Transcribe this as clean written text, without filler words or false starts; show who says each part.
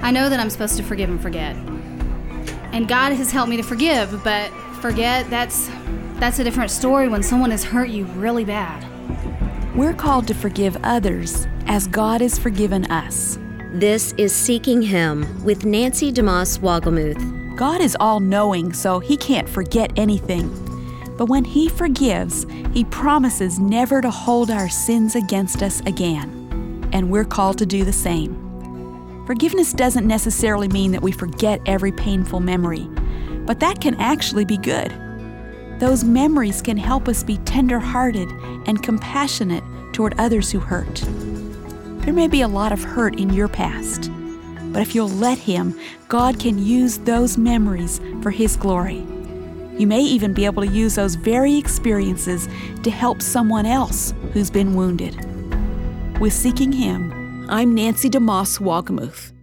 Speaker 1: I know that I'm supposed to forgive and forget. And God has helped me to forgive, but forget, that's a different story when someone has hurt you really bad.
Speaker 2: We're called to forgive others as God has forgiven us.
Speaker 3: This is Seeking Him with Nancy DeMoss Wogelmuth.
Speaker 2: God is all-knowing, so He can't forget anything. But when He forgives, He promises never to hold our sins against us again. And we're called to do the same. Forgiveness doesn't necessarily mean that we forget every painful memory, but that can actually be good. Those memories can help us be tender-hearted and compassionate toward others who hurt. There may be a lot of hurt in your past, but if you'll let Him, God can use those memories for His glory. You may even be able to use those very experiences to help someone else who's been wounded. With Seeking Him, I'm Nancy DeMoss Wogelmuth.